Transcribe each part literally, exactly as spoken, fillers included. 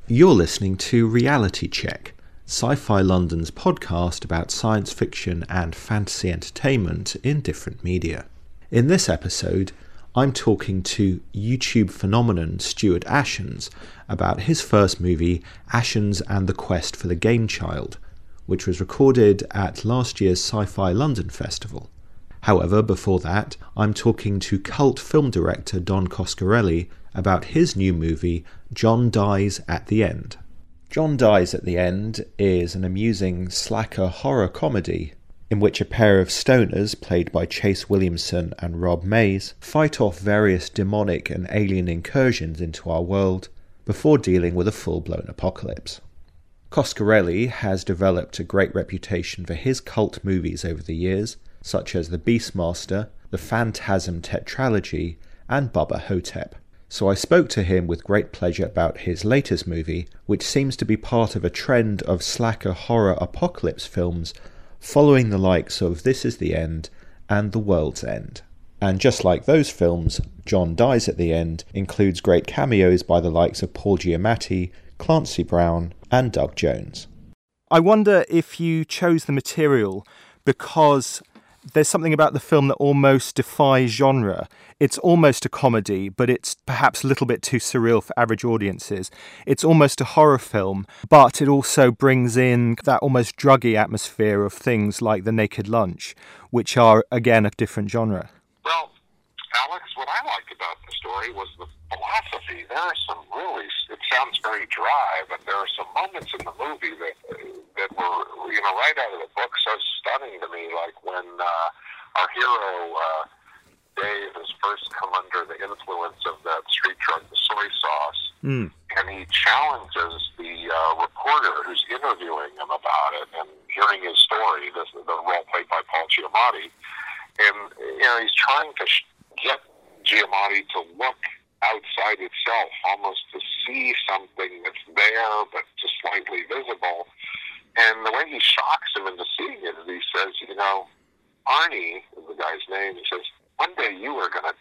You're listening to Reality Check, Sci-Fi London's podcast about science fiction and fantasy entertainment in different media. In this episode, I'm talking to YouTube phenomenon Stuart Ashens about his first movie, Ashens and the Quest for the Game Child, which was recorded at last year's Sci-Fi London Festival. However, before that, I'm talking to cult film director Don Coscarelli about his new movie, John Dies at the End. John Dies at the End is an amusing slacker horror comedy in which a pair of stoners, played by Chase Williamson and Rob Mays, fight off various demonic and alien incursions into our world before dealing with a full-blown apocalypse. Coscarelli has developed a great reputation for his cult movies over the years, such as The Beastmaster, The Phantasm Tetralogy, and Bubba Hotep. So I spoke to him with great pleasure about his latest movie, which seems to be part of a trend of slacker horror apocalypse films following the likes of This Is the End and The World's End. And just like those films, John Dies at the End includes great cameos by the likes of Paul Giamatti, Clancy Brown, and Doug Jones. I wonder if you chose the material because there's something about the film that almost defies genre. It's almost a comedy, but it's perhaps a little bit too surreal for average audiences. It's almost a horror film, but it also brings in that almost druggy atmosphere of things like The Naked Lunch, which are, again, a different genre. Well, Alex, what I liked about the story was the philosophy. There are some really, it sounds very dry, but there are some moments in the movie that that were, you know, right out of the book, so stunning to me, like when uh, our hero, uh, Dave, has first come under the influence of that street drug, the soy sauce, mm. and he challenges the uh, reporter who's interviewing him about it and hearing his story, this, the role played by Paul Giamatti, and, you know, he's trying to sh- get Giamatti to look outside itself, almost to see something that's there but just slightly visible. And the way he shocks him into seeing it is he says, you know, Arnie is the guy's name. He says, one day you are going to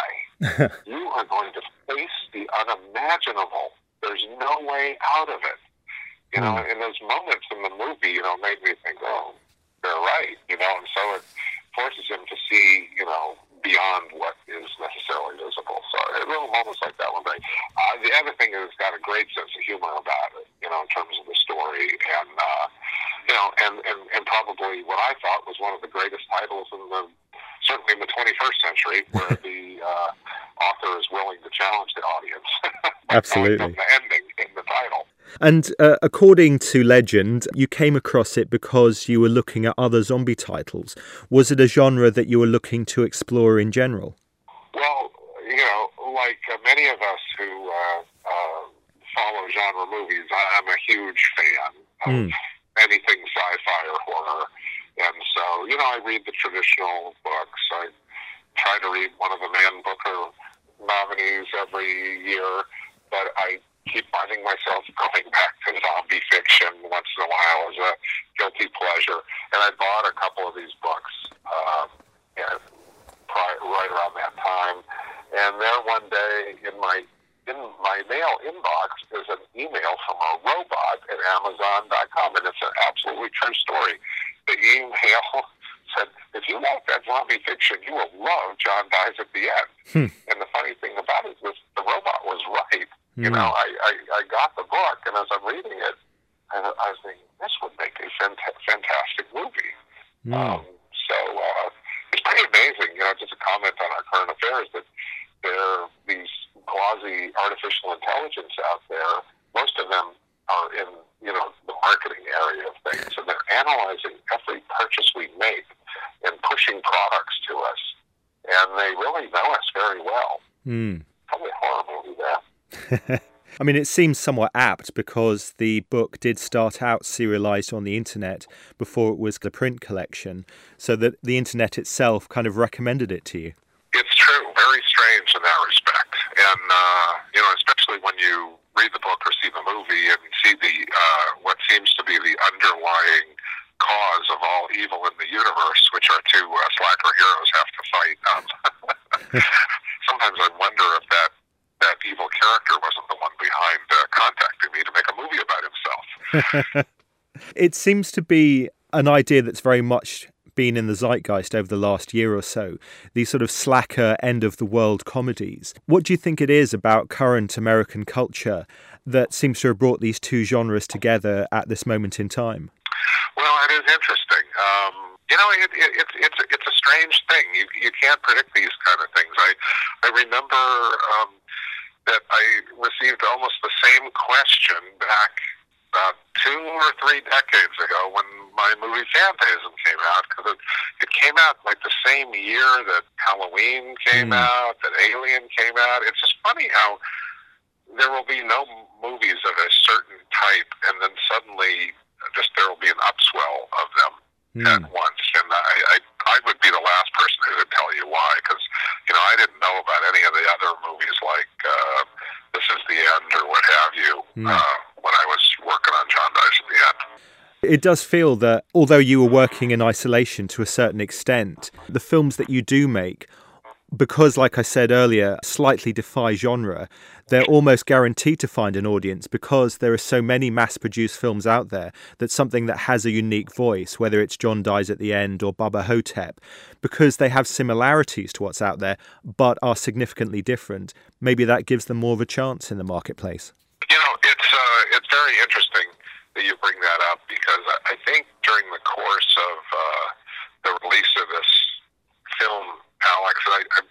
die. You are going to face the unimaginable. There's no way out of it. You know, mm. and those moments in the movie, you know, made me think, oh, they're right. You know, and so it forces him to see, you know, beyond what is necessarily visible. So little moments like that one day. Uh, the other thing is it's got a great sense of humor about it, you know, in terms of the story, and uh, you know, and, and and probably what I thought was one of the greatest titles in the certainly in the twenty-first century, where the uh, author is willing to challenge the audience. Absolutely. The ending in the title. And uh, according to legend, you came across it because you were looking at other zombie titles. Was it a genre that you were looking to explore in general? Well, you know, like uh, many of us who uh, uh, follow genre movies, I- I'm a huge fan of mm. anything sci-fi or horror. And so, you know, I read the traditional books. I try to read one of the Man Booker nominees every year, but I keep finding myself going back to zombie fiction once in a while as a guilty pleasure. And I bought a couple of these books uh, and prior, right around that time. And there one day in my in my mail inbox is an email from a robot at Amazon dot com, and it's an absolutely true story. The email said, if you like that zombie fiction, you will love John Dies at the End. Hmm. And the funny thing about it was the robot was right. You know, I, I, I got the book, and as I'm reading it, I, I was thinking, this would make a fant- fantastic movie. Mm. Um, so uh, it's pretty amazing, you know, just a comment on our current affairs, that there are these quasi-artificial intelligence out there. Most of them are in, you know, the marketing area of things, and they're analyzing every purchase we make and pushing products to us. And they really know us very well. Mm. Probably a horror movie there. I mean, it seems somewhat apt because the book did start out serialized on the internet before it was the print collection, so that the internet itself kind of recommended it to you. It's true. Very strange in that respect. And, uh, you know, especially when you read the book or see the movie and see the uh, what seems to be the underlying cause of all evil in the universe, which our two uh, slacker heroes have to fight. Um, sometimes I wonder if that that evil character wasn't the one behind uh, contacting me to make It seems to be an idea that's very much been in the zeitgeist over the last year or so, these sort of slacker end-of-the-world comedies. What do you think it is about current American culture that seems to have brought these two genres together at this moment in time? Well, it is interesting. Um, you know, it, it, it's it's it's a strange thing. You you can't predict these kind of things. I I remember um, that I received almost the same question back about two or three decades ago when my movie Phantasm came out, because it, it came out like the same year that Halloween came mm. out, that Alien came out. It's just funny how there will be no movies of a certain type, and then suddenly just there will be an upswell of them mm. at once. And I, I, I would be the last person who would tell you why, because, you know, I didn't know about any of the other movies like uh, This Is the End or what have you mm. uh, when I was working on John Dies at the End. It does feel that, although you were working in isolation to a certain extent, the films that you do make, because, like I said earlier, slightly defy genre, they're almost guaranteed to find an audience because there are so many mass-produced films out there that something that has a unique voice, whether it's John Dies at the End or Bubba Ho-Tep, because they have similarities to what's out there but are significantly different, maybe that gives them more of a chance in the marketplace. You know, it's uh, it's very interesting that you bring that up, because I think during the course of uh, the release of this film, Alex, I, I,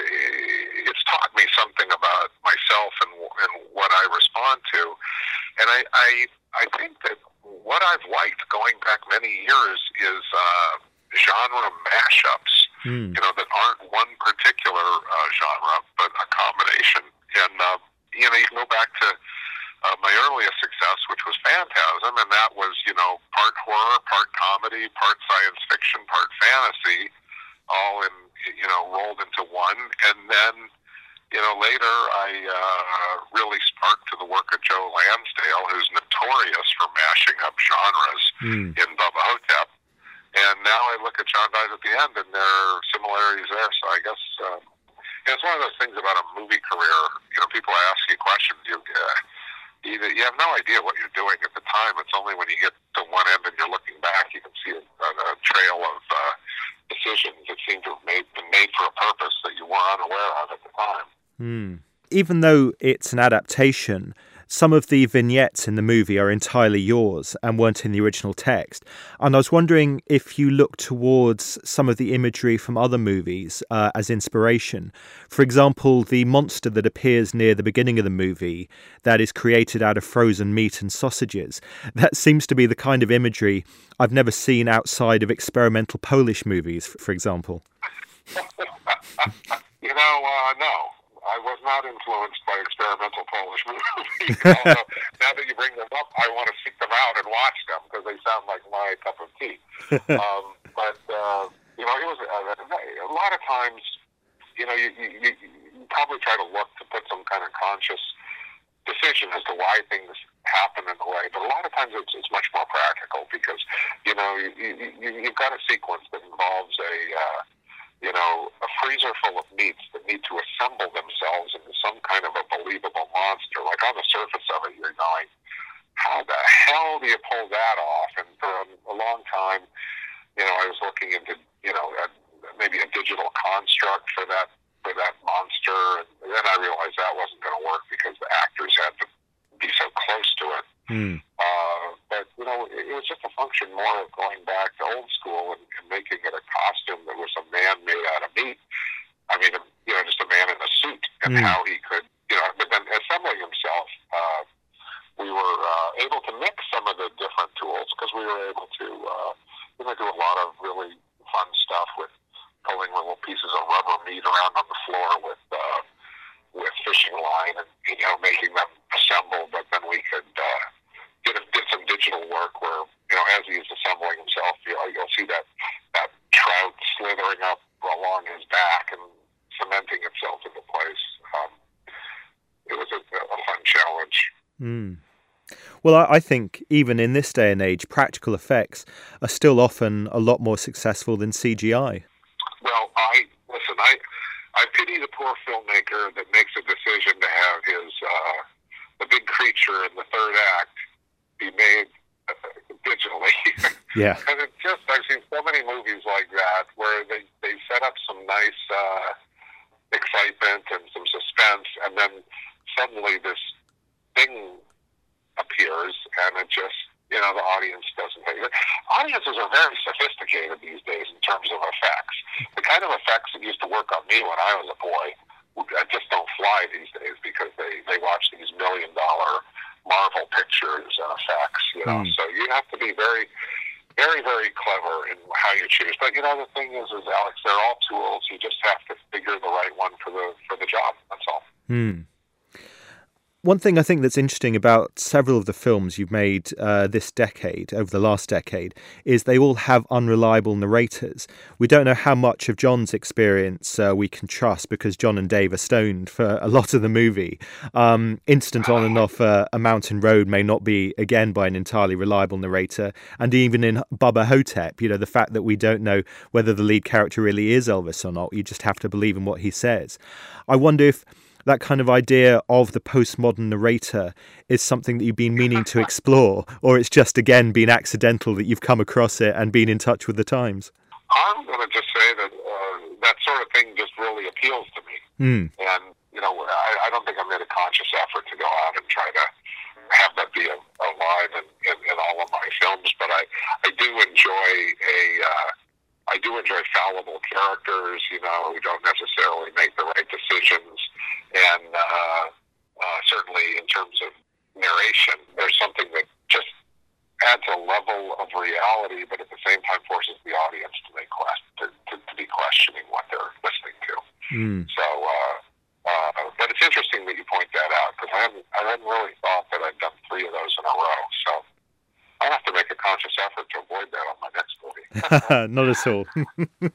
it's taught me something about myself and, and what I respond to. And I, I I think that what I've liked going back many years is uh, genre mashups, mm. you know, that aren't one particular uh, genre, but a combination. And, uh, you know, you can go back to uh, my earliest success, which was Phantasm, and that was, you know, part horror, part comedy, part science fiction, part fantasy, all in, you know, rolled into one. And then, you know, later I uh, really sparked to the work of Joe Lansdale, who's notorious for mashing up genres mm. in Bubba Ho-Tep. And now I look at John Dies at the End, and there are similarities there. So I guess um, it's one of those things about a movie career. You know, people ask you questions. You, uh, you, you have no idea what you're doing at the time. It's only when you get to one end and you're looking back, you can see a, a trail of uh, decisions that seem to have made, been made for a purpose that you were unaware of at the time. Mm. Even though it's an adaptation, some of the vignettes in the movie are entirely yours and weren't in the original text. And I was wondering if you look towards some of the imagery from other movies uh, as inspiration. For example, the monster that appears near the beginning of the movie that is created out of frozen meat and sausages. That seems to be the kind of imagery I've never seen outside of experimental Polish movies, for example. You know, uh, no. I was not influenced by experimental Polish movies. Although, now that you bring them up, I want to seek them out and watch them because they sound like my cup of tea. um, but, uh, you know, it was uh, a lot of times, you know, you, you, you probably try to look to put some kind of conscious decision as to why things happen in a way. But a lot of times it's, it's much more practical because, you know, you, you, you've got a sequence that involves a... Uh, you know, a freezer full of meats that need to assemble themselves into some kind of a believable monster. Like on the surface of it, you're going, how the hell do you pull that off? And for a, a long time, you know, I was looking into, you know, a, maybe a digital construct for that for that monster. And then I realized that wasn't going to work because the actors had to be so close to it. Mm. Uh, but, you know, it, it was just a function more of going back to old school and, and making it a costume that was a man made out of meat. I mean, a, you know, just a man in a suit and mm. how he could, you know, but then assembling himself, uh, we were uh, able to mix some of the different tools because we were able to, uh, you know, do a lot of really fun stuff with pulling little pieces of rubber meat around on the floor with, uh, with fishing line and, you know, making them assemble, but then we could, uh, Did, did some digital work where, you know, as he's assembling himself, you know, you'll see that, that trout slithering up along his back and cementing itself into place. Um, it was a, a fun challenge. Mm. Well, I, I think even in this day and age, practical effects are still often a lot more successful than C G I. Well, I, listen, I, I pity the poor filmmaker that makes a decision to have his, uh, the big creature in the third act be made digitally. Yeah. And it's just, I've seen so many movies like that where they, they set up some nice uh, excitement and some suspense, and then suddenly this thing appears, and it just, you know, the audience doesn't take it. Audiences are very sophisticated these days in terms of effects. The kind of effects that used to work on me when I was a boy just don't fly these days because they, they watch these million dollar Marvel pictures and effects, you know. Mm. So you have to be very, very, very clever in how you choose. But, you know, the thing is, is Alex, they're all tools. You just have to figure the right one for the for the job. That's all. Hmm. One thing I think that's interesting about several of the films you've made uh, this decade, over the last decade, is they all have unreliable narrators. We don't know how much of John's experience uh, we can trust because John and Dave are stoned for a lot of the movie. Um, Instant On and Off uh, a Mountain Road may not be, again, by an entirely reliable narrator. And even in Bubba Hotep, you know, the fact that we don't know whether the lead character really is Elvis or not, you just have to believe in what he says. I wonder if that kind of idea of the postmodern narrator is something that you've been meaning to explore, or it's just, again, been accidental that you've come across it and been in touch with the times? I'm going to just say that uh, that sort of thing just really appeals to me. Mm. And, you know, I, I don't think I made a conscious effort to go out and try to have that be alive in, in, in all of my films, but I, I do enjoy a... Uh, I do enjoy fallible characters, you know, who don't necessarily make the right decisions. And uh, uh, certainly in terms of narration, there's something that just adds a level of reality, but at the same time forces the audience to make quest- to, to, to be questioning what they're listening to. Mm. So, uh, uh, but it's interesting that you point that out, because I hadn't, I hadn't really thought that I'd done three of those in a row. So I'll have to make a conscious effort to avoid that on my next movie. Not at all.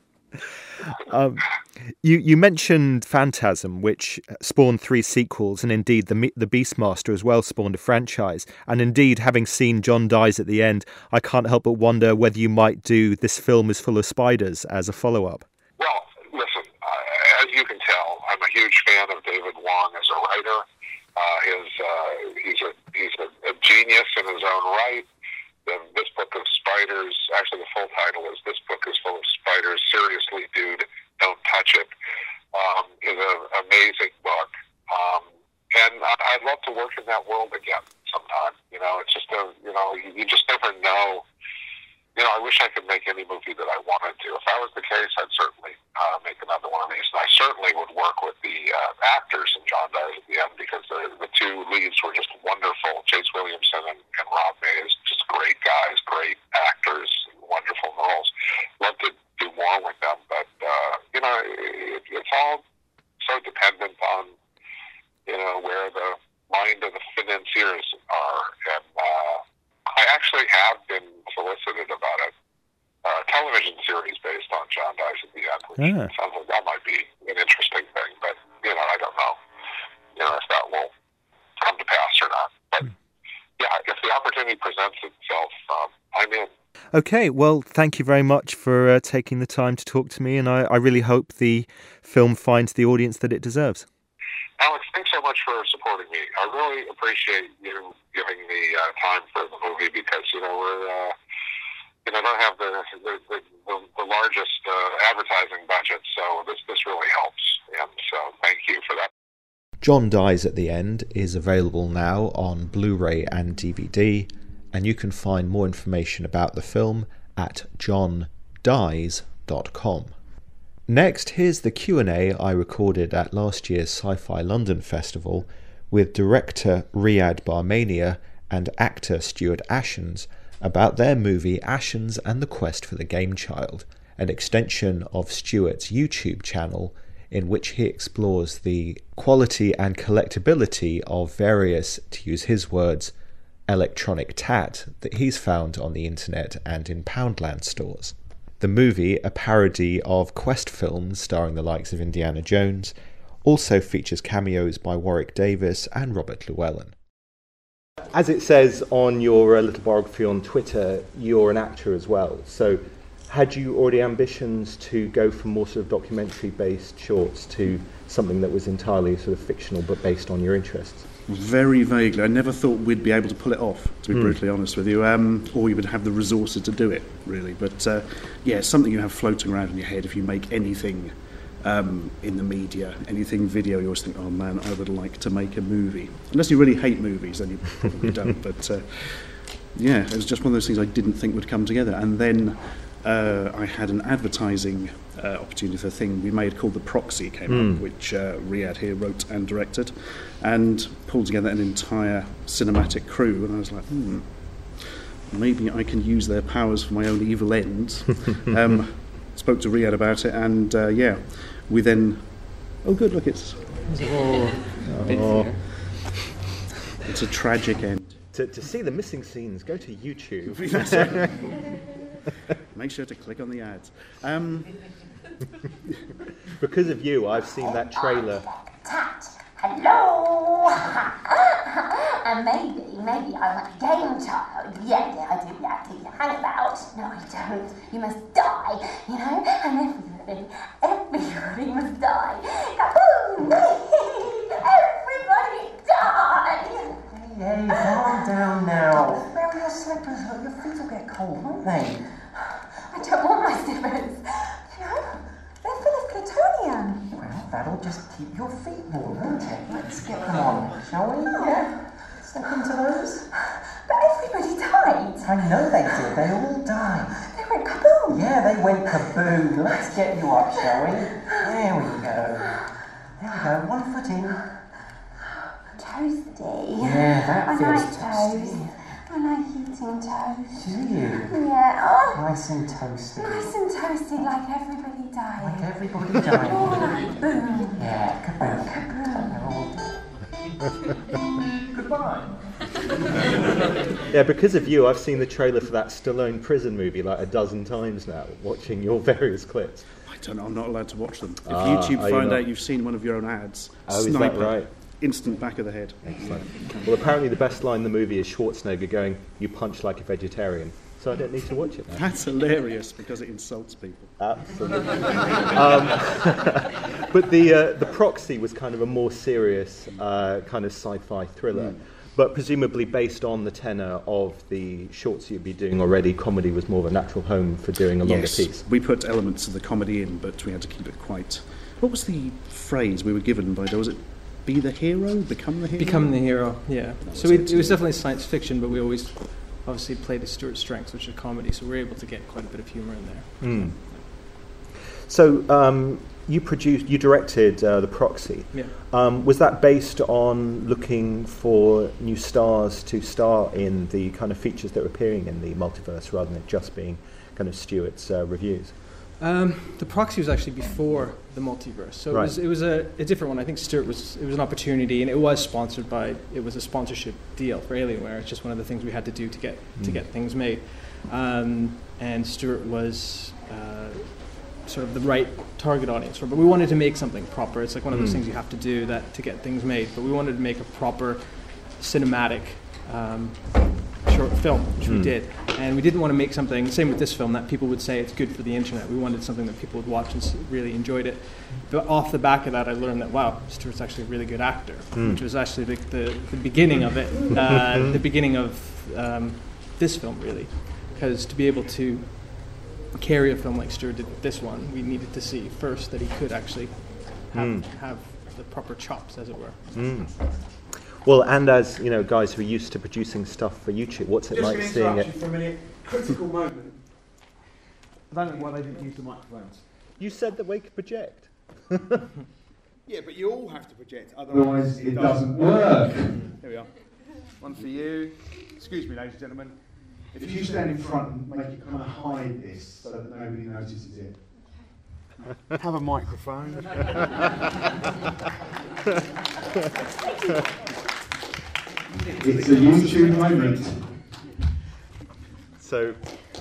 um, you you mentioned Phantasm, which spawned three sequels, and indeed the the Beastmaster as well spawned a franchise. And indeed, having seen John Dies at the End, I can't help but wonder whether you might do This Film Is Full of Spiders as a follow-up. Well, listen, uh, as you can tell, I'm a huge fan of David Wong as a writer. Uh, his uh, he's a he's a, a genius in his own right. The, this book of spiders, actually the full title is This Book Is Full of Spiders, Seriously, Dude, Don't Touch It, um, is an amazing book. Um, and I, I'd love to work in that world again sometime. You know, it's just a, you know, you, you just never know. You know, I wish I could make any movie that I wanted to. If that was the case, I'd certainly uh, make another one of these. And I certainly would work with the uh, actors in John Dies at the End, because the, the two leads were just wonderful. Chase Williamson and, and Rob Mays, just great guys, great actors, wonderful roles. Love to do more with them, but, uh, you know, it, it's all so dependent on, you know, where the mind of the financiers are. And uh, I actually have been solicited about a uh, television series based on John Dies at the End, which yeah. sounds like that might be an interesting thing, but, you know, I don't know, you know, if that will come to pass or not. But, yeah, if the opportunity presents itself, um, I'm in. Okay, well, thank you very much for uh, taking the time to talk to me, and I, I really hope the film finds the audience that it deserves. Alex, thanks so much for supporting me. I really appreciate you giving me uh, time for the movie, because, you know, we're, uh, you know, don't have the the, the, the, the largest uh, advertising budget, so this, this really helps. And so thank you for that. John Dies at the End is available now on Blu-ray and D V D, and you can find more information about the film at john dies dot com. Next, here's the Q and A I recorded at last year's Sci-Fi London Festival with director Riyad Barmania and actor Stuart Ashens about their movie Ashens and the Quest for the Game Child, an extension of Stuart's YouTube channel in which he explores the quality and collectability of various, to use his words, electronic tat that he's found on the internet and in Poundland stores. The movie, a parody of Quest films starring the likes of Indiana Jones, also features cameos by Warwick Davis and Robert Llewellyn. As it says on your uh, little biography on Twitter, you're an actor as well. So had you already ambitions to go from more sort of documentary-based shorts to something that was entirely sort of fictional but based on your interests? Very vaguely. I never thought we'd be able to pull it off, to be mm. brutally honest with you, um, or you would have the resources to do it, really. But, uh, yeah, it's something you have floating around in your head if you make anything um, in the media, anything video, you always think, oh, man, I would like to make a movie. Unless you really hate movies, then you probably don't. But, uh, yeah, it was just one of those things I didn't think would come together. And then uh, I had an advertising uh, opportunity for a thing we made called The Proxy came mm. up, which uh, Riyadh here wrote and directed, and pulled together an entire cinematic crew. And I was like, hmm, maybe I can use their powers for my own evil ends. um, spoke to Riyadh about it, and uh, yeah, we then... Oh, good, look, it's... Oh. Oh. It's a tragic end. To, to see the missing scenes, go to YouTube. Make sure to click on the ads. Um, because of you, I've seen that trailer. Hello! And maybe, maybe I'm a game child. Yeah, yeah, I do, yeah, I do. Hang about. No, I don't. You must die, you know? And everybody, everybody must die. Kaboom! Everybody die! Hey, calm down now. Wear your slippers, look, your feet will get cold, won't they? I don't want my slippers. You know, they're full of plutonium. Well, that'll just keep your feet warm, won't it? Let's get them on, shall we? Oh. Yeah. Step into those. But everybody died. I know they did. They all died. They went kaboom. Yeah, they went kaboom. Let's get you up, shall we? There we go. There we go. One foot in. Toasty. Yeah, that I feels like toasty. toast. I like eating toast. Do you? Yeah. Oh. Nice and toasty. Nice and toasty, like everybody died. Like everybody died. Oh, like boom. Yeah, kaboom. Kaboom. Goodbye. Yeah, because of you, I've seen the trailer for that Stallone prison movie like a dozen times now, watching your various clips. I don't know, I'm not allowed to watch them. If Ah, YouTube are you find not? out you've seen one of your own ads, Oh, is that sniper, right? instant back of the head. Excellent. Well, apparently the best line in the movie is Schwarzenegger going, "You punch like a vegetarian." So I don't need to watch it now. That's hilarious because it insults people. Absolutely. um, but the uh, the Proxy was kind of a more serious uh, kind of sci-fi thriller. Mm. But presumably based on the tenor of the shorts you'd be doing already, comedy was more of a natural home for doing a longer yes, piece. We put elements of the comedy in, but we had to keep it quite... What was the phrase we were given by... Was it be the hero? Become the hero? Become the hero, yeah. So we, it was definitely science fiction, but we always obviously played to Stuart's strengths, which are comedy, so we were able to get quite a bit of humour in there. Mm. So um, you produced, you directed uh, The Proxy. Yeah. Um, was that based on looking for new stars to star in the kind of features that were appearing in the multiverse rather than it just being kind of Stuart's uh, reviews? Um, the Proxy was actually before the multiverse, so right. it was it was a, a different one. I think Stuart was it was an opportunity, and it was sponsored by it was a sponsorship deal for Alienware. It's just one of the things we had to do to get mm. to get things made, um, and Stuart was uh, sort of the right target audience for. But we wanted to make something proper. It's like one of those mm. things you have to do that to get things made. But we wanted to make a proper cinematic um, short film, which mm. we did. And we didn't want to make something, same with this film, that people would say it's good for the internet. We wanted something that people would watch and really enjoyed it. But off the back of that, I learned that, wow, Stuart's actually a really good actor, mm. which was actually the, the, the beginning of it, uh, the beginning of um, this film, really. Because to be able to carry a film like Stuart did with this one, we needed to see first that he could actually have, mm. have the proper chops, as it were. Mm. Well, and as you know, guys who are used to producing stuff for YouTube, what's it Just like seeing it? You for a minute. Critical moment. I don't know why they didn't use the microphones. You said that we could project. Yeah, but you all have to project, otherwise it doesn't work. There we are. One for you. Excuse me, ladies and gentlemen. If you stand in front and make it kind of hide this so that nobody notices it. Have a microphone. It's a YouTube moment. So,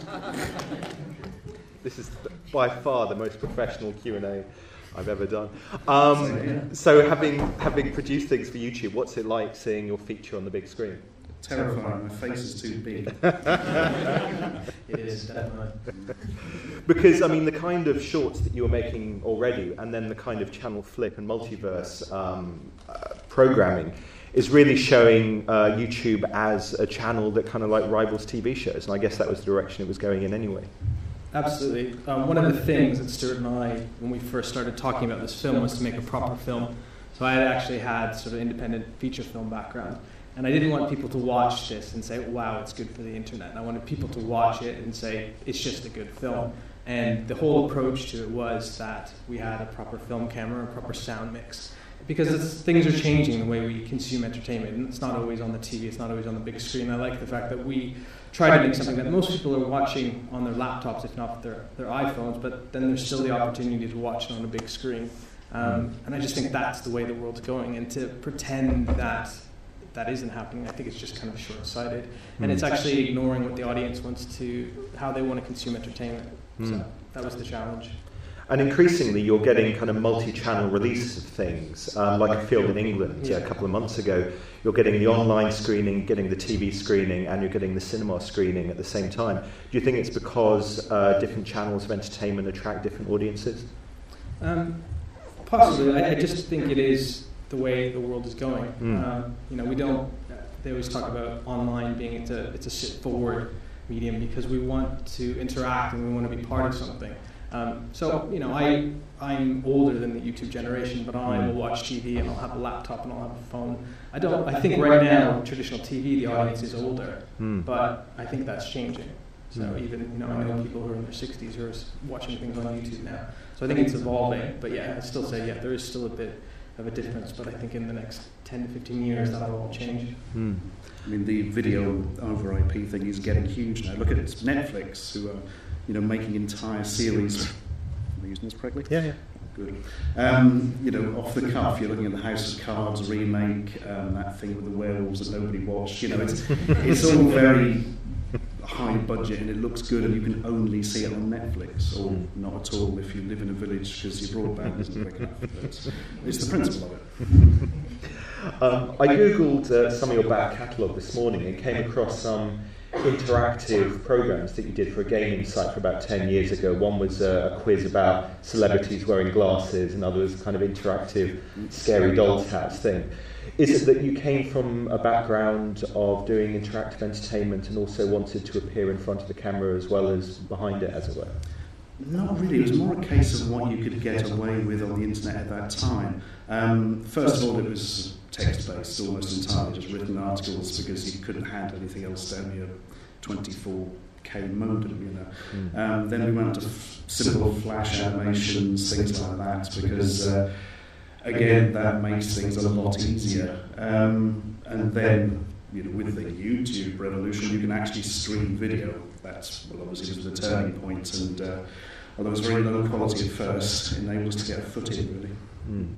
this is by far the most professional Q and A I've ever done. Um, so, having having produced things for YouTube, what's it like seeing your feature on the big screen? Terrifying. My face is too big. It is, definitely. Because, I mean, the kind of shorts that you were making already, and then the kind of channel flip and multiverse um, uh, programming, is really showing uh, YouTube as a channel that kind of like rivals T V shows, and I guess that was the direction it was going in anyway. Absolutely. Um, one of the things that Stuart and I, when we first started talking about this film, was to make a proper film. So I had actually had sort of independent feature film background, and I didn't want people to watch this and say, wow, it's good for the internet. And I wanted people to watch it and say, it's just a good film. And the whole approach to it was that we had a proper film camera, a proper sound mix. Because it's, things are changing the way we consume entertainment, and it's not always on the T V, it's not always on the big screen. I like the fact that we try to make something that most people are watching on their laptops, if not their, their iPhones, but then there's still the opportunity to watch it on a big screen. Um, and I just think that's the way the world's going, and to pretend that that isn't happening, I think it's just kind of short-sighted. And it's actually ignoring what the audience wants to, how they want to consume entertainment. So that was the challenge. And increasingly, you're getting kind of multi-channel releases of things, um, like a film in England yeah. a couple of months ago. You're getting the online screening, getting the T V screening, and you're getting the cinema screening at the same time. Do you think it's because uh, different channels of entertainment attract different audiences? Um, possibly. I, I just think it is the way the world is going. Mm. Um, you know, we don't. They always talk about online being it's a it's a sit-forward medium because we want to interact and we want to be part of something. Um, so, you know, I, I'm older than the YouTube generation, but I will watch T V and I'll have a laptop and I'll have a phone. I don't, I think right now, traditional T V, the audience is older, mm. but I think that's changing. So mm. even, you know, I know people who are in their sixties who are watching things on YouTube now. So I think it's evolving, but yeah, I'd still say, yeah, there is still a bit of a difference, but I think in the next ten to fifteen years that'll all change. Mm. I mean, the video over I P thing is getting huge now. Look at it, it's Netflix who are, you know, making entire series. Am I using this correctly? Yeah, yeah. Good. Um, you know, off the cuff, you're looking at the House of Cards remake, um, that thing with the werewolves that nobody watched. You know, it's it's all very high budget and it looks good, and you can only see it on Netflix, or not at all if you live in a village because your broadband isn't quick enough. But it's the principle of it. Um, I googled uh, some of your back catalogue this morning and came across some interactive programs that you did for a gaming site for about ten years ago. One was uh, a quiz about celebrities wearing glasses, and other was kind of interactive scary doll's house thing. Is it that you came from a background of doing interactive entertainment and also wanted to appear in front of the camera as well as behind it, as it were? Not really. It was more a case of what you could get away with on the internet at that time. Um, first of all, it was text-based, almost entirely just written articles, because you couldn't handle anything else down your twenty-four K modem, you know. Um, then we went to f- simple flash animations, things like that, because uh, again, that makes things a lot easier. Um, and then, you know, with the YouTube revolution, you can actually stream video. That's, well, obviously was the turning point, and uh, although it was very low quality at first, it enabled us to get a foot in, really. Mm.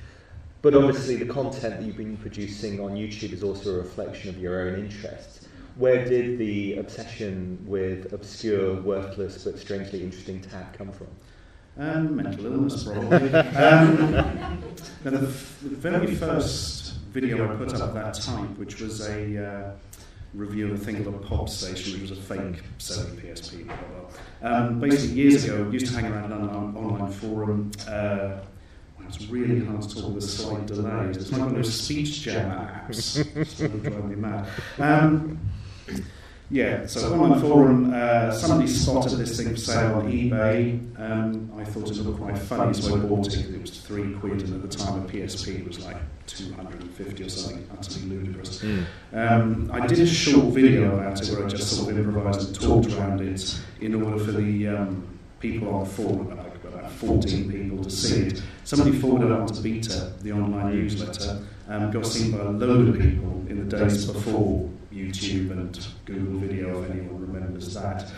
But obviously the content that you've been producing on YouTube is also a reflection of your own interests. Where did the obsession with obscure, worthless, but strangely interesting tag come from? Um, mental illness, probably. um, now the, f- the very first video I put up of that type, which was a uh, review of a thing called a Pod Station, which was a fake Sony P S P. Blah, blah. Um, basically, years ago, I used to hang around an online, online forum. Uh, It's really hard to talk with a slight delay. It's like one of those speech jam apps. It's really driving me mad. Um, yeah, so on my forum, uh, somebody spotted this thing for sale on eBay. Um, I thought it looked quite funny, so I bought it. It was three quid, and at the time a P S P was like two hundred fifty or something, utterly ludicrous. Mm. Um, I did a short video about it where I just sort of improvised and talked around it in order for the um, people on the forum, like about fourteen people, to see it. Somebody forwarded it onto Beta, the online newsletter, um, got seen by a load of people in the days before YouTube and Google Video, if anyone remembers that.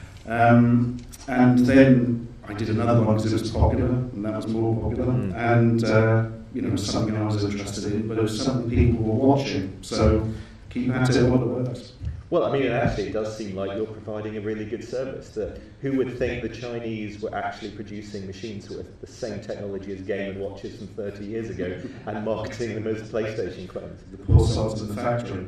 Um, and then I did another one because it was popular, and that was more popular, and uh, you know, it was something I was interested in, but it was something people were watching, so keep at it while it works. Well, I mean, it actually does seem like you're providing a really good service. That who would think the Chinese were actually producing machines with the same technology as Game and Watches from thirty years ago and marketing them as PlayStation clones? The poor souls in the factory.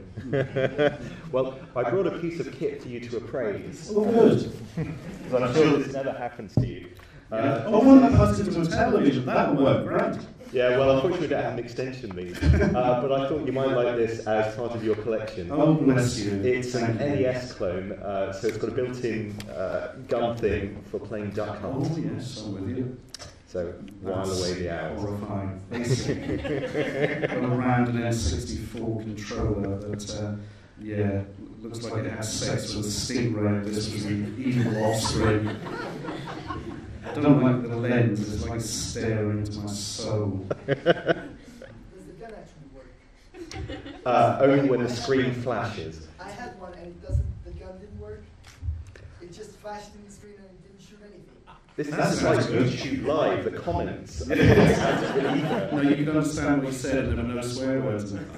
Well, I brought a piece of kit for you to appraise. Oh, good. Because I'm sure this never happens to you. Uh, oh, one that plugs into a television, that will work, great. Yeah, well, unfortunately, we don't have an extension lead, uh, but I thought you might like this as part of your collection. Oh, bless you. It's an N E S clone, uh, so it's got a built-in uh, gun thing for playing Duck Hunt. Oh, yes, I'm with you. So, while away the hours. Horrifying. Got around an N sixty-four controller that, uh, yeah, looks like it had sex with a stingray. This was the evil offspring. I don't like the lens, it's like staring into my soul. Does the gun actually work? Uh, only when the screen flashes. I had one and it doesn't, the gun didn't work. It just flashed in the screen and it didn't shoot anything. This, this is like YouTube Live, the comments. No, you can understand what he said, and there were no swear words in it.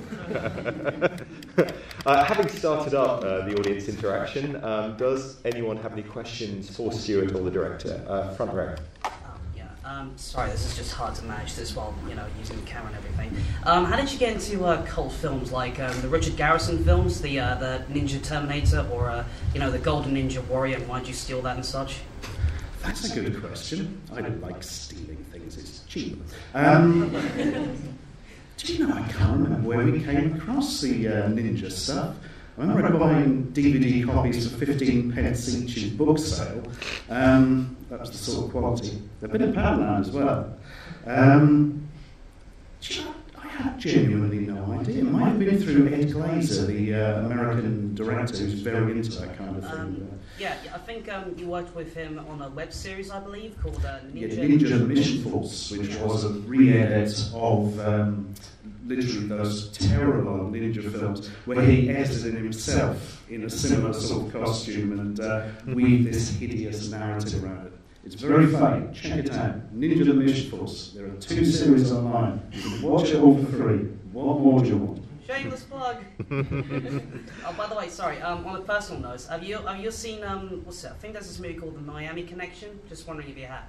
uh, having started up uh, the audience interaction, um, does anyone have any questions for Stuart or the director? Uh, front row. Um, yeah, um, sorry, this is just hard to manage this while, you know, using the camera and everything. Um, how did you get into uh, cult films like um, the Richard Garrison films, the uh, the Ninja Terminator, or uh, you know, the Golden Ninja Warrior, and why did you steal that and such? That's a good question. I don't like stealing things, it's cheap. Um, do you know, I can't remember where we came across the uh, ninja stuff. I remember buying D V D copies for fifteen pence each in book sale. Um, that was the sort of quality. They've been in Poundland as well. Um, do you know, I had genuinely no idea. It might have been through Ed Glazer, the uh, American director who's very into that kind of thing. Um, yeah, I think um, you worked with him on a web series, I believe, called uh, Ninja... Yeah, Ninja the Mission Force, which was a re-edit of um, literally those terrible Ninja films, where he edited himself in a similar sort of costume and uh, weaved this hideous narrative around it. It's very funny. Check it out. Ninja the Mission Force. There are two series online. You can watch it all for free. What more do you want? Shameless plug. Oh, by the way, sorry. Um, on a personal note, have you have you seen um, what's it? I think there's this movie called The Miami Connection. Just wondering if you have.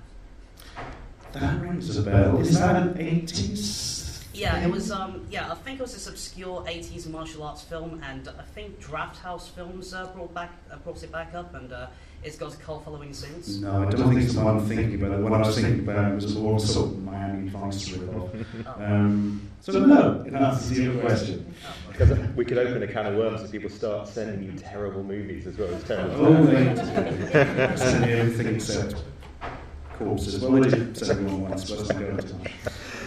That rings a bell. Is that an eighties? Yeah, it was. Um, yeah, I think it was this obscure eighties martial arts film, and I think Draft House Films uh, brought back uh, brought it back up, and uh, it's got a cult following since. No, I don't think it's the one I'm thinking about. The one I was thinking about was more sort of Miami Vice ripoff. Um, so no, it answers your question. Because we could open a can of worms and people start sending you terrible movies as well as terrible. Oh, they send me everything except corpses. Well, they did send me one once, but I don't go into that.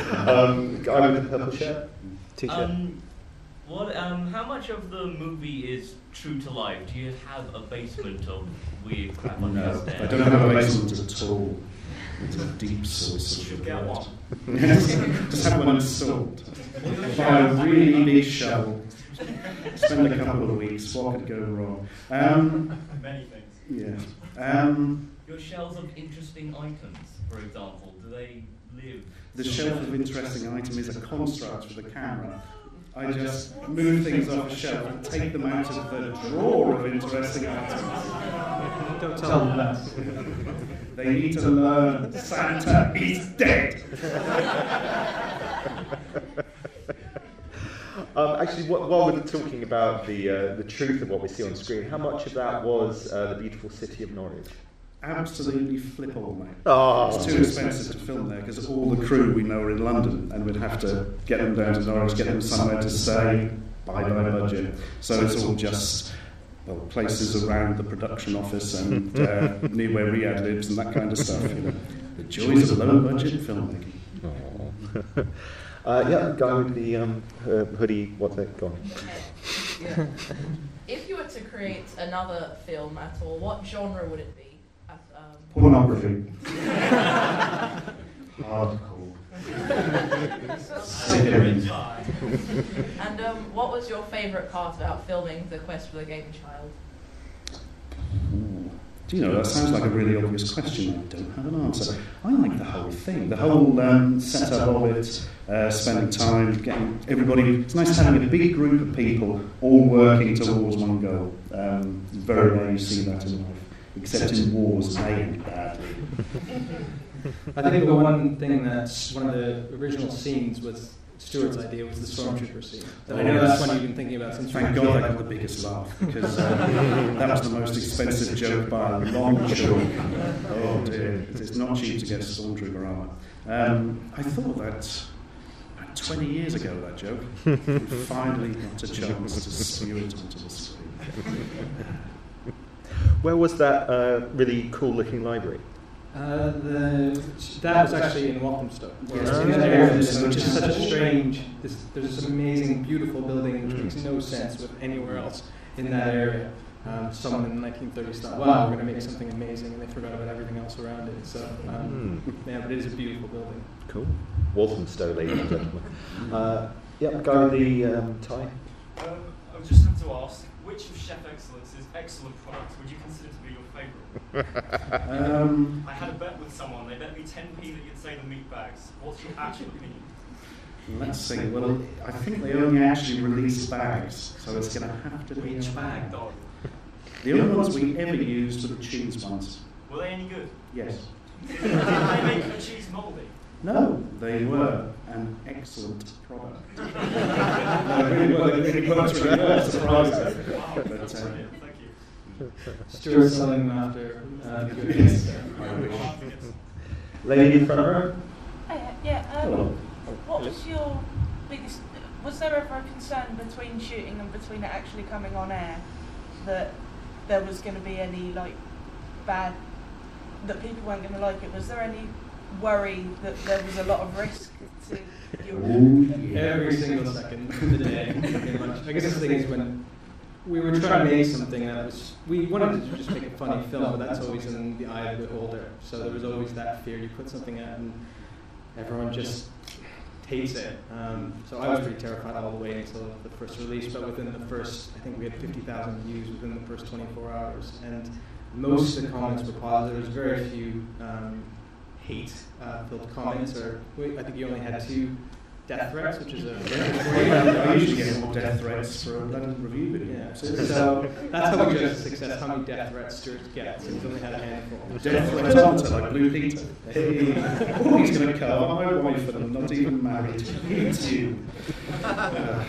Um, guy with the purple shirt, t-shirt. Um, what? Um, how much of the movie is true to life? Do you have a basement of weird crap on No, your stairs? I don't have a basement at all. It's a deep source of Get regret. one. Just have one installed. Buy a really big shovel. Spend a couple of weeks. What could go wrong? Um, Many things. yeah. Um, Your shelves of interesting items, for example, do they live? the shelf of interesting item is a construct for the camera. I just move things off a shelf and take them out of the drawer of interesting items. Don't tell them that. They need to learn Santa is dead. Um, actually, wh- while we're talking about the uh, the truth of what we see on screen, how much of that was uh, the beautiful city of Norwich? Absolutely flip all, mate. Oh. It's too expensive to film there because all the crew we know are in London, and we'd have to get them down to Norwich, get them somewhere to stay, bye bye budget. So it's all just well, places around the production office and uh, near where Riyadh lives and that kind of stuff. You know, the joys of low budget filmmaking. Oh. uh, yeah, guy with the um, uh, hoodie. What's it? Go on. Yeah. If you were to create another film at all, what genre would it be? As, um... Pornography. Hardcore. And um, what was your favourite part about filming The Quest for the Gaming Child? Ooh. Do you know, that sounds like a really obvious question. I don't have an answer. I like the whole thing, the whole um, setup of it, uh, spending time, getting everybody. It's nice having a big group of people all working towards one goal. Um, very rare you see that in life, except in wars, and they end badly. I think the one thing that's one of the original scenes was Stuart's idea was the stormtrooper scene. Oh, I know yes. that's one you've been thinking about since. Thank God I got the biggest laugh because uh, that was the most expensive joke by a long chalk. Oh dear, it's not cheap to get a stormtrooper armour. Um, I thought that twenty years ago, that joke. We finally got a chance to spew it onto the screen. Where was that uh, really cool-looking library? Uh, the, that was actually in Walthamstow. Yes. In that area, which is such a strange. This, there's this amazing, beautiful building which makes no sense with anywhere else in that area. Um, someone in the nineteen thirties thought, "Wow, we're going to make something amazing," and they forgot about everything else around it. So, um, mm. yeah, but it is a beautiful building. Cool. Walthamstow, ladies and gentlemen. Uh, yep, go with the um, tie. Um, I just have to ask, which of Chef Excellence's excellent products would you consider to be your favourite? um, I had a bet with someone. They bet me ten p that you'd say the meat bags. What's your actual opinion? Let's see. Well, I think they only actually release bags, so it's going to have to be a bag. Dog. The only ones we ever used were the cheese ones. Were they any good? Yes. Did they make the cheese mouldy? No, they were an excellent product. No, they really were. They really worked really well. Surprising. Wow, But, that's uh, brilliant. Thank you. Stuart selling them after. Uh, yes. Lady in front row. Hiya, yeah, um, Hello. what was your biggest, was there ever a concern between shooting and between it actually coming on air that there was going to be any like bad, that people weren't going to like it? Was there any worry that there was a lot of risk to your Every single second of the day, pretty much. I guess the thing is when we were trying to make something that was, we wanted to just make a funny film, but that's always in the eye of the beholder. So there was always that fear. You put something out and everyone just hates it. Um, so I was pretty terrified all the way until the first release, but within the first, I think we had fifty thousand views within the first twenty-four hours. And most of the comments were positive. There was very few um, hate-filled uh, comments, or wait, I think you only had two death threats, which is a I usually get more death threats for a London review video. Yeah, so, so that's how we judge success, how many death threats Stuart gets. He's only had a handful. Death threats Hunter, like Blue Peter. Hey, oh, he's going to kill my wife and I'm not even married. It's you. Uh,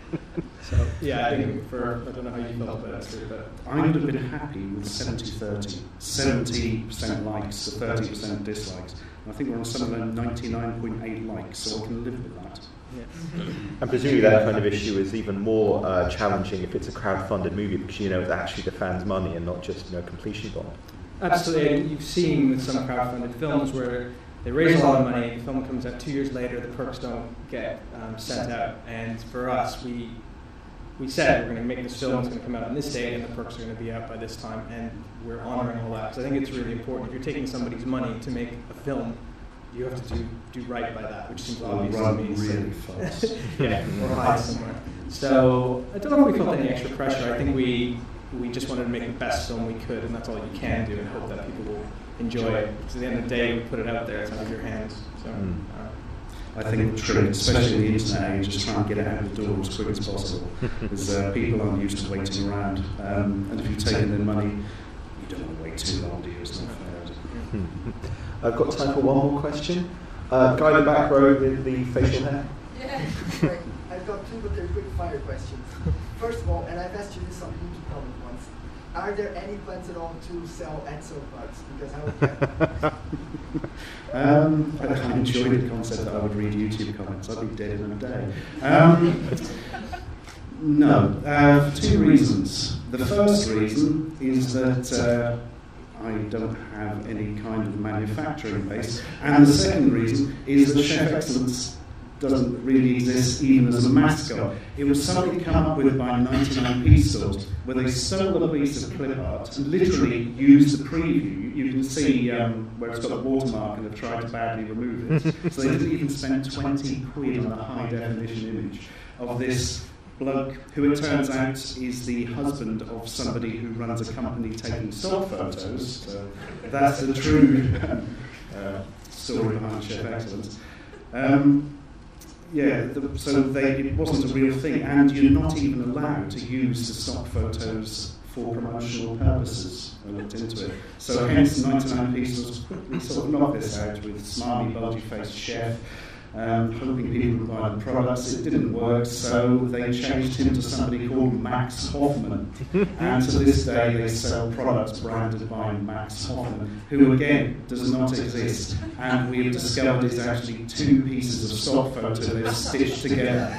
so, yeah, I think for, I don't know how you felt about it, Stuart, but I would have been happy with seventy thirty. seventy percent likes to thirty percent dislikes. I think we're on somewhere around ninety-nine point eight likes, so I can live with that. Yeah. And presumably that kind of issue is even more uh, challenging if it's a crowd-funded movie, because you know it's actually the fans' money and not just, you know, completion bond. Absolutely. And you've seen with some crowd-funded films where they raise a lot of money, the film comes out two years later, the perks don't get um, sent out. And for us, we we said we're going to make this film, it's going to come out on this date, and the perks are going to be out by this time, and we're honoring all that. Because I think it's really important. If you're taking somebody's money to make a film, you have to do, do right by that, which seems obvious to me. Really fast. Yeah, or hide somewhere. So I don't know if we felt any extra pressure. I think we we just wanted to make the best film we could, and that's all you can do, and hope that people will enjoy it. Because at the end of the day, we put it out there, it's out of your hands. So. Mm. Uh, I think the trick, especially in the internet age, is try and get it out the door as quick as possible. Because uh, people aren't used to waiting around. Um, and if you've taken their money, you don't want to wait too long, do you? It's not fair. I've got time for one more question. Uh, guy in the back row with the facial hair. Yeah. Right. I've got two, but they're quick fire questions. First of all, and I've asked you this on YouTube comment once, are there any plans at all to sell Exo bugs? Because I would get um, I, I enjoy the concept that I would read YouTube comments. I'd be dead in a day. Um, no, uh, for two reasons. The first reason is that uh, I don't have any kind of manufacturing base, and the second reason is that Chef Excellence doesn't really exist even as a mascot. It was something come up with by ninety-nine p stores, where they stole a piece of clip art and literally used the preview. You can see um, where it's got the watermark and have tried to badly remove it. So they didn't even spend twenty quid on a high definition image of this bloke, who it turns out is the husband of somebody who runs a company taking stock photos. So that's the true uh, story behind Chef Excellence. Um, Yeah, the, so they, it wasn't a real thing, and you're not even allowed to use the stock photos for promotional purposes. I looked into it. So hence ninety-nine p stores quickly sort of knocked this out with smarmy, bulgy-faced chef Um, hoping people would buy the products. It didn't work, so they changed him to somebody called Max Hoffman. And to this day, they sell products branded by Max Hoffman, who again does not exist. And we've discovered is actually two pieces of stock photo they've stitched together.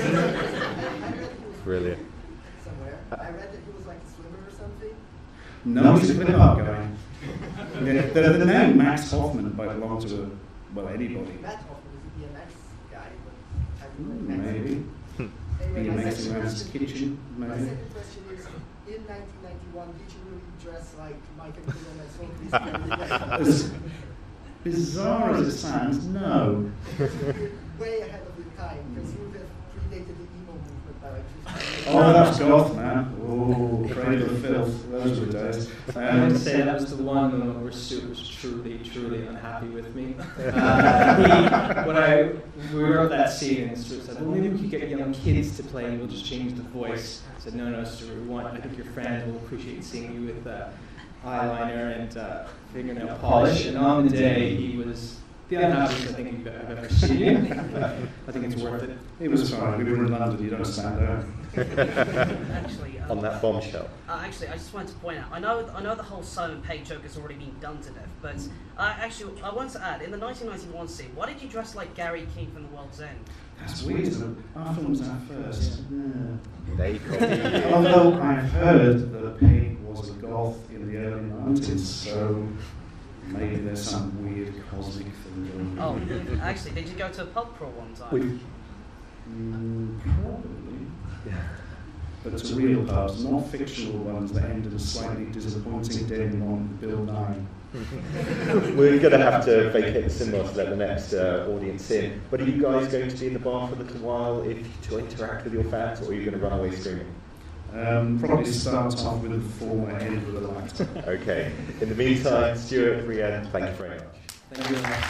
Brilliant. Somewhere. I read that he was like a swimmer or something. No, he's a clip art guy. Yeah, the, the name Max Hoffman might belong to a, well, anybody. Matt Hoffman is a B M X guy, but I don't know. Maybe. Anyway, B M X my around his second kitchen, My maybe. second question is, in nineteen ninety-one, did you really dress like Michael Dillon and so As bizarre as it sounds, no. Way ahead of your time, because you would have predated the emo movement by like fifteen years. Oh, that's goth, man. Oh, cradle of filth. Those were the days. I would say that was the one moment where Stuart was truly, truly unhappy with me. Uh, he, when I we wrote that scene, and Stuart said, "Well, maybe we could get young kids to play, and we'll just change the voice." I said, "No, no, Stuart. We want. I think your friend will appreciate seeing you with uh, eyeliner and uh, fingernail polish." And on the day, he was the unhappiest I think you've I've ever seen. I think it's worth it. It was fine. We were in London. You don't stand there. Actually, um, On that bombshell. Uh, actually, I just wanted to point out. I know, I know the whole Simon Pegg joke has already been done to death, but uh, actually, I want to add in the nineteen ninety-one scene. Why did you dress like Gary King from The World's End? That's weird. Isn't it? Our film was our first. Yeah. They copied you. Although I've heard that Pegg was a goth in the early nineties, so maybe there's some weird cosmic thing going on. Oh, actually, did you go to a pub crawl one time? We've, mm, probably. Yeah. But to real pubs, not fictional ones that ended a slightly disappointing day on Bill Nye. We're going to have to vacate the cinema to let the next uh, audience in. But are you guys going to be in the bar for a little while if to interact with your fans, or are you going to run away screaming? Um, probably start off with the former, end with the latter. Okay. In the meantime, Stuart, Brienne, thank you very much. Thank you very much.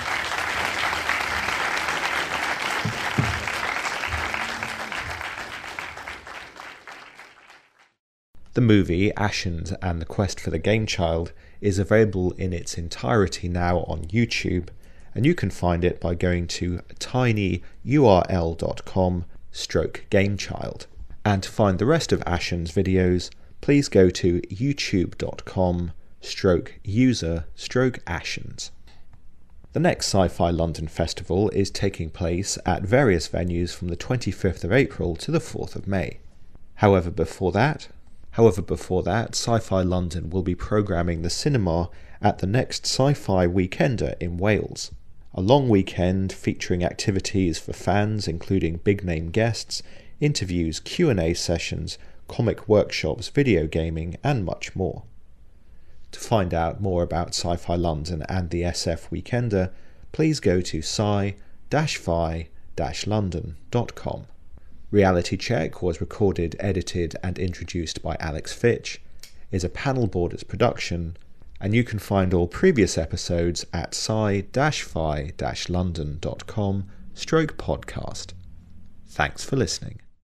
The movie Ashen's and the Quest for the Game Child is available in its entirety now on YouTube, and you can find it by going to tinyurl.com stroke gamechild. And to find the rest of Ashen's videos, please go to youtube.com stroke user stroke Ashens. The next Sci-Fi London Festival is taking place at various venues from the twenty-fifth of April to the fourth of May. However, before that, However, before that, Sci-Fi London will be programming the cinema at the next Sci-Fi Weekender in Wales. A long weekend featuring activities for fans including big-name guests, interviews, Q and A sessions, comic workshops, video gaming, and much more. To find out more about Sci-Fi London and the S F Weekender, please go to sci dash fi dash london dot com. Reality Check was recorded, edited and introduced by Alex Fitch, is a Panel Borders production, and you can find all previous episodes at sci dash fi dash london dot com stroke podcast. Thanks for listening.